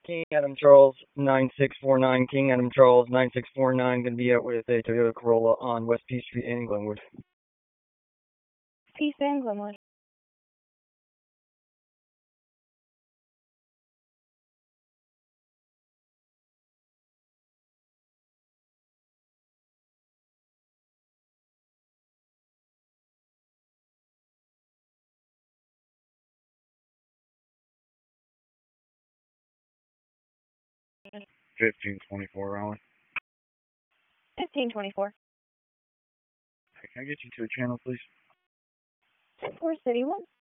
King Adam Charles 9649. King Adam Charles 9649. Going to be out with a Toyota Corolla on West P Street in Glenwood. Peace and Glenwood. Okay. 1524 Raleigh. 1524. Can I get you to a channel, please? 4 City 1.